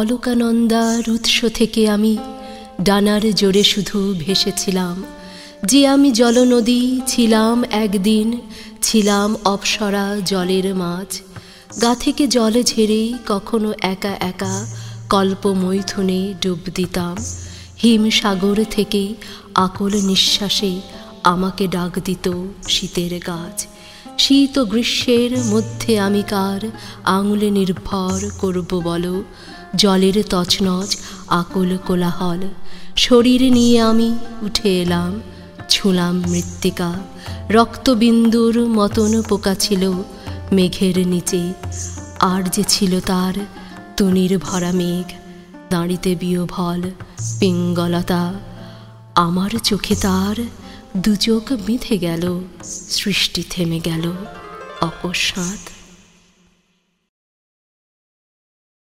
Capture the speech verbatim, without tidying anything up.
অলকানন্দার উৎস থেকে আমি ডানার জোরে শুধু ভেসেছিলাম, যে আমি জলনদী ছিলাম একদিন, ছিলাম অপ্সরা জলের মাছ। গা থেকে জলে ঝেড়ে কখনো একা একা কল্পমৈথুনে ডুব দিতাম। হিমসাগর থেকে আকুল নিঃশ্বাসে আমাকে ডাক দিত শীতের গাছ। শীত ও গ্রীষ্মের মধ্যে আমি কার আঙুলে নির্ভর করব বলো? জলের তছনছ আকুল কোলাহল শরীর নিয়ে আমি উঠে এলাম, ছুঁলাম মৃত্তিকা। রক্তবিন্দুর মতন পোকা ছিল মেঘের নিচে, আর যে ছিল তার তুনির ভরা মেঘ, দাঁড়িতে বিহ্বল পিঙ্গলতা। আমার চোখে তার দু চোখ বিঁধে গেল, সৃষ্টি থেমে গেল অকস্মাৎ।